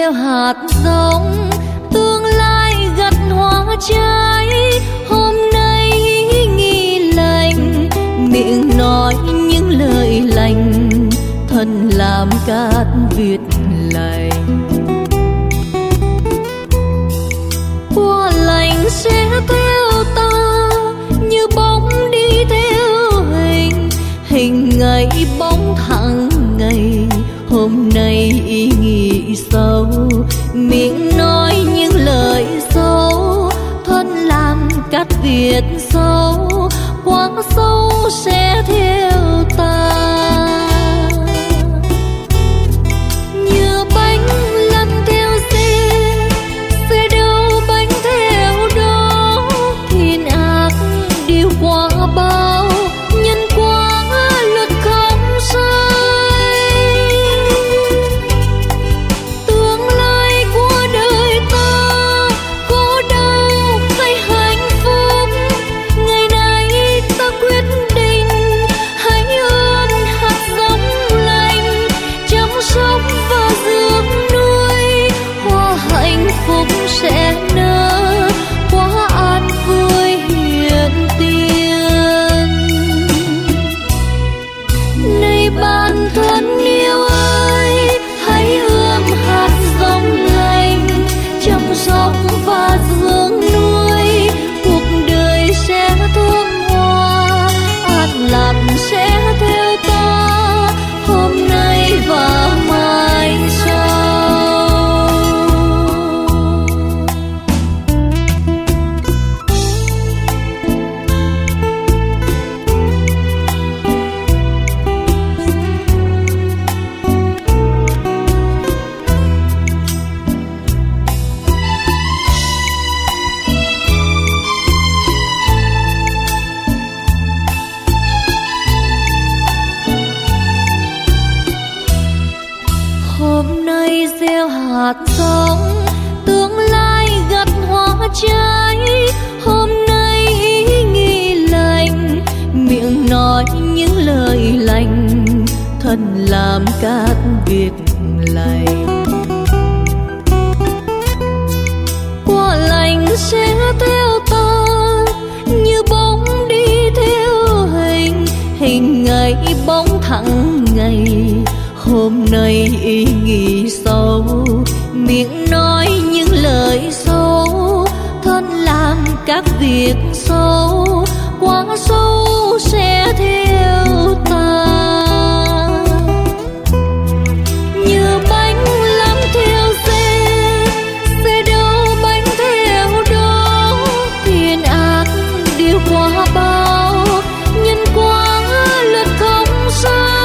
gieo hạt giống, tương lai gặt hoa trái. Hôm nay nghi lành, miệng nói những lời lành, thân làm cát Việt lành. Qua lành sẽ theo ta như bóng đi theo hình, hình ngày bóng thẳng ngày. Hôm nay ý nghĩ sâu, miệng nói những lời xấu, thân làm cát Việt sâu, quá sâu sẽ theo ta. Như bánh lăn theo xe đâu bánh theo đó. Thiên ác điều qua bao, nhân quả luật không sai. Tương lai của đời ta khổ đau hay hạnh phúc, ngày nay ta quyết định hãy ươm hạt giống lành, chăm sóc và dưỡng nuôi. Hoa hạnh phúc sẽ nở, hoa an vui hiện tiền. Này bạn thân yêu ơi, hãy ươm hạt giống lành, chăm sóc và dưỡng nuôi. Cuộc đời sẽ thơm hoa, an lạc sẽ theo ta, hôm nay và mai sau. Hôm nay gieo hạt giống, tương lai gặt hoa trái. Hôm nay ý nghĩ lành, miệng nói những lời lành, thân làm cát Việt lành. Quả lành sẽ theo ta như bóng đi theo hình, hình ngày bóng thẳng ngày. Hôm nay ý nghĩ sâu, miệng nói những lời xấu, thân làm các việc xấu, quá xấu sẽ theo ta. Như bánh lăn theo xe đâu bánh theo đó. Thiên ác điều qua bao, nhân quả luật không sai.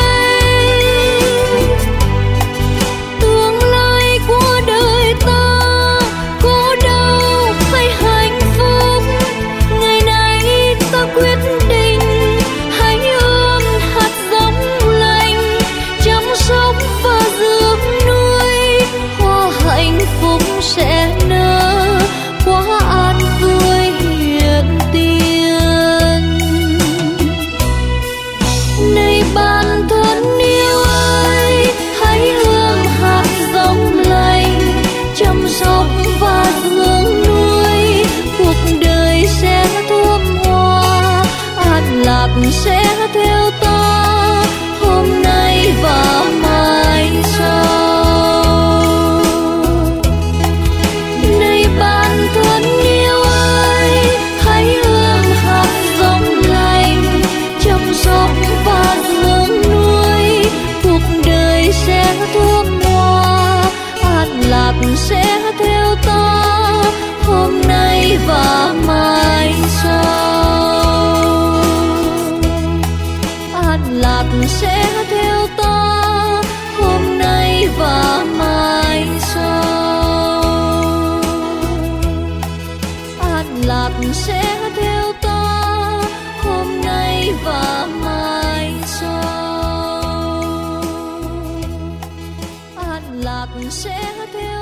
Sẽ nở, quá an vui hiện tiền. Này bạn thân yêu ơi, hãy ươm hạt giống lành, chăm sóc và dưỡng nuôi. Cuộc đời sẽ thơm hoa, an lạc sẽ theo ta, hôm nay và mai sau. Thân yêu ơi, hãy ươm hạt giống lành, chăm sóc và dưỡng nuôi. Cuộc đời sẽ thơm hoa, an lạc sẽ theo ta, hôm nay và mai sau. An lạc sẽ theo ta, hôm nay và mai sau. Lạc sẽ theo ta, hôm nay và mai sau. An lạc sẽ theo